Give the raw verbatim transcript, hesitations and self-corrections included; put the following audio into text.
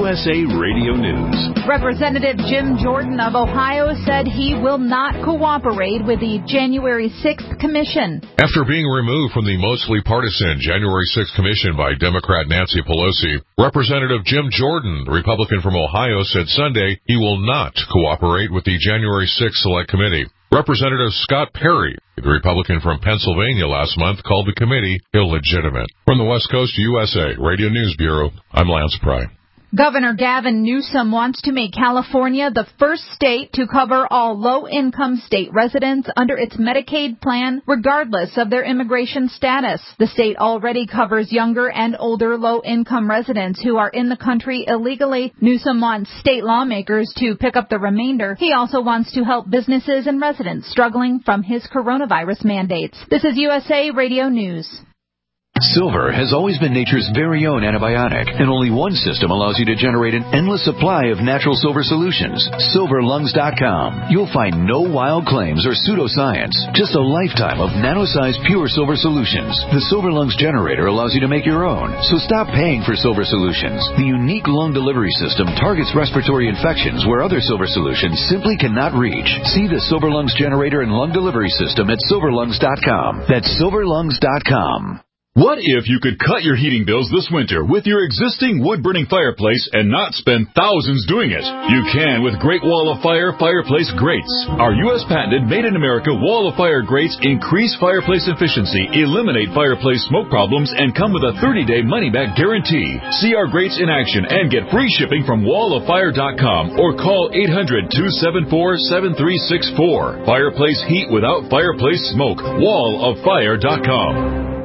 S A Radio News. Representative Jim Jordan of Ohio said he will not cooperate with the January sixth Commission. After being removed from the mostly partisan January sixth Commission by Democrat Nancy Pelosi, Representative Jim Jordan, the Republican from Ohio, said Sunday he will not cooperate with the January sixth Select Committee. Representative Scott Perry, the Republican from Pennsylvania, last month called the committee illegitimate. From the West Coast U S A Radio News Bureau, I'm Lance Pry. Governor Gavin Newsom wants to make California the first state to cover all low-income state residents under its Medicaid plan, regardless of their immigration status. The state already covers younger and older low-income residents who are in the country illegally. Newsom wants state lawmakers to pick up the remainder. He also wants to help businesses and residents struggling from his coronavirus mandates. This is U S A Radio News. Silver has always been nature's very own antibiotic, and only one system allows you to generate an endless supply of natural silver solutions. silver lungs dot com. You'll find no wild claims or pseudoscience, just a lifetime of nano-sized pure silver solutions. The Silver Lungs generator allows you to make your own, so stop paying for silver solutions. The unique lung delivery system targets respiratory infections where other silver solutions simply cannot reach. See the Silver Lungs generator and lung delivery system at silver lungs dot com. That's silver lungs dot com. What if you could cut your heating bills this winter with your existing wood-burning fireplace and not spend thousands doing it? You can with Great Wall of Fire fireplace grates. Our U S patented made-in-America Wall of Fire grates increase fireplace efficiency, eliminate fireplace smoke problems, and come with a thirty-day money-back guarantee. See our grates in action and get free shipping from wall of fire dot com or call eight hundred, two seven four, seven three six four. Fireplace heat without fireplace smoke. wall of fire dot com.